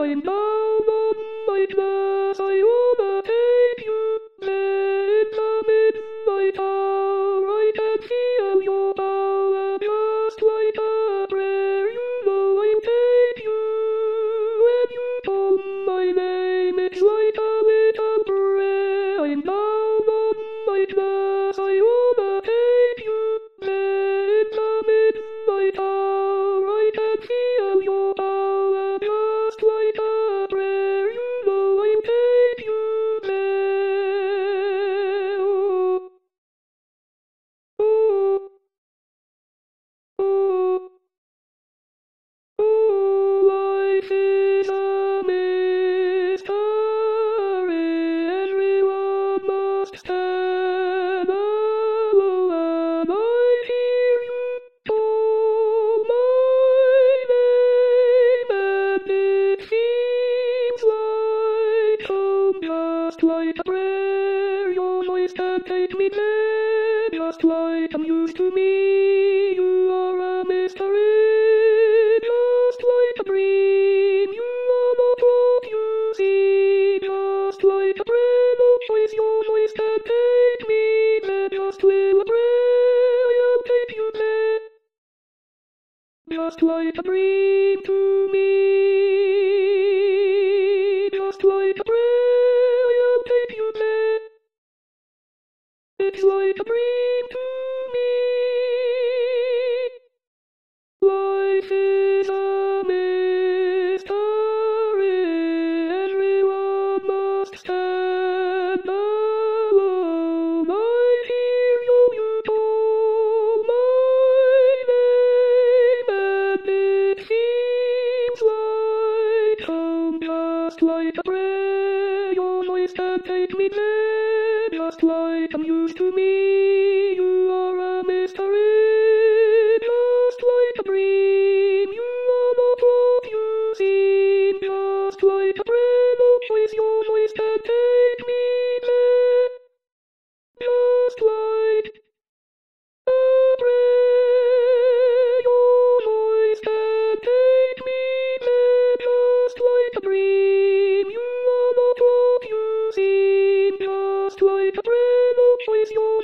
I'm down on my glass, I overtake you. There in the midnight hour, I can feel your power, just like a prayer. You know I'll take you. When you call my name, it's like a little prayer. I'm down on my glass, I overtake you. There in the midnight hour, I can feel your power, just like a prayer. You know I'll take you there. Oh, oh, oh, life is a mystery. Everyone must stand alone. I hear you call my name, and it seems like home, just like a prayer. Your voice can take me there, just like I'm used to me. You are a mystery, just like a dream. You are not what you see, just like a prayer. No choice, your voice can take me there, just with a prayer. I'll take you there, just like a dream to me, just like a prayer. I'll take you there. It's like a dream to me. Life is a mystery. Everyone must stand alone. I hear you call my name, and it seems like home, just like a prayer. Your voice can take me there, just like I'm used to me. You are a mystery, just like a dream. You are not what you seem, just like a prayer. No choice, your voice can take me there, just like a prayer. Your voice can take me there, just like a dream. You are not what you seem, just like a prayer. No choice, your